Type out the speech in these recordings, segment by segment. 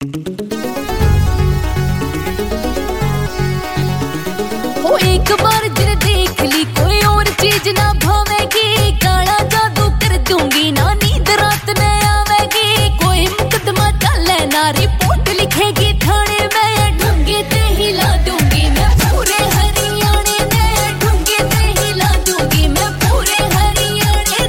ओ एक बार जिन्हें देख ली कोई और चीज ना भावेगी, काला जादू कर दूंगी ना नींद रात में आवेगी। कोई मुकदमा चले ना रिपोर्ट लिखेगी थाने में, ढूंढे ते हिला दूंगी मैं पूरे हरियाणे में, ढूंढे ते हिला दूंगी मैं पूरे हरियाणे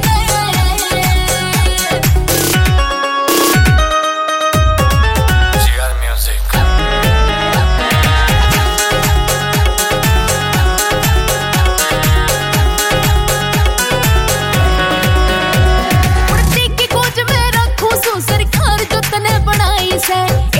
में। सरकार जो तने बनाई से